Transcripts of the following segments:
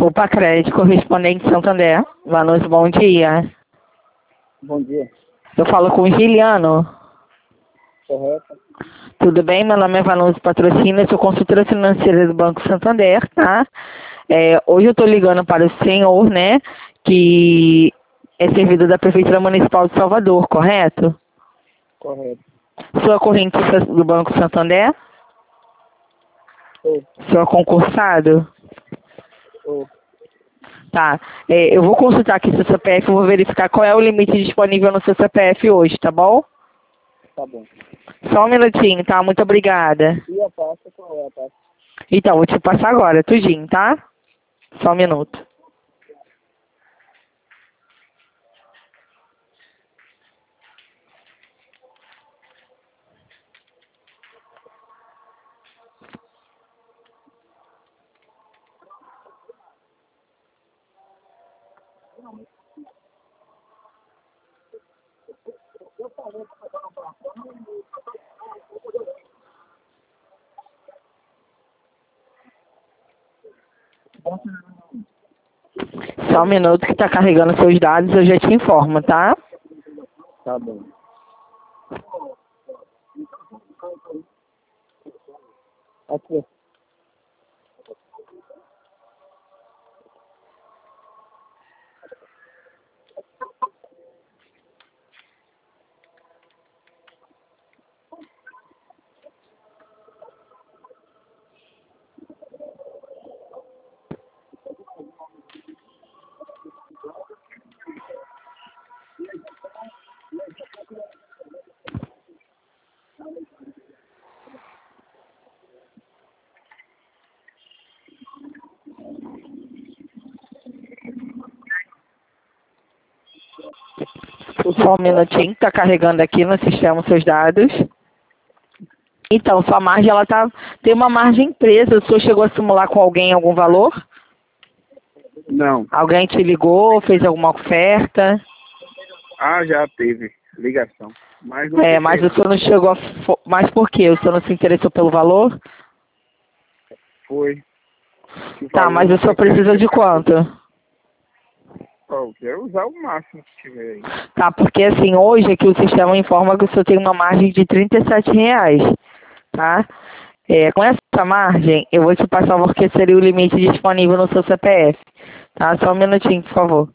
Opa, crédito correspondente Santander. Vanucci, bom dia. Bom dia. Eu falo com o Giliano. Correto. Tudo bem? Meu nome é Vanucci Patrocínio, eu sou consultora financeira do Banco Santander, tá? Hoje eu estou ligando para o senhor, né, que é servidor da Prefeitura Municipal de Salvador, correto? Correto. Sua corrente do Banco Santander? Sou. Sou concursado? Sou. Tá. Eu vou consultar aqui seu CPF, eu vou verificar qual é o limite disponível no seu CPF hoje, tá bom? Tá bom. Só um minutinho, tá? Muito obrigada. E a pasta, qual é a pasta? Então, vou te passar agora, tudinho, tá? Só um minuto. Só um minuto que tá carregando seus dados, eu já te informo, tá? Tá bom. Aqui. Só um minutinho, tá carregando aqui no sistema seus dados. Então, sua margem, tem uma margem presa. O senhor chegou a simular com alguém algum valor? Não. Alguém te ligou, fez alguma oferta? Já teve ligação. Mas não Mas o senhor não chegou a... Mas por quê? O senhor não se interessou pelo valor? foi. Tá, mas o senhor precisa de quanto? Eu quero usar o máximo que tiver aí. Tá, porque assim, hoje aqui o sistema informa que o senhor tem uma margem de R$ 37, tá? Com essa margem, eu vou te passar porque seria o limite disponível no seu CPF, tá? Só um minutinho, por favor.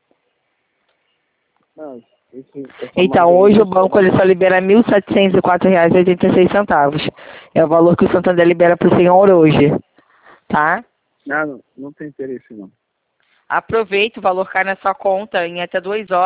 Não, Então, hoje o banco ele só libera R$ 1.704,86. É o valor que o Santander libera para o senhor hoje, tá? Não tem interesse não. Aproveite, o valor cai na sua conta em até 2 horas.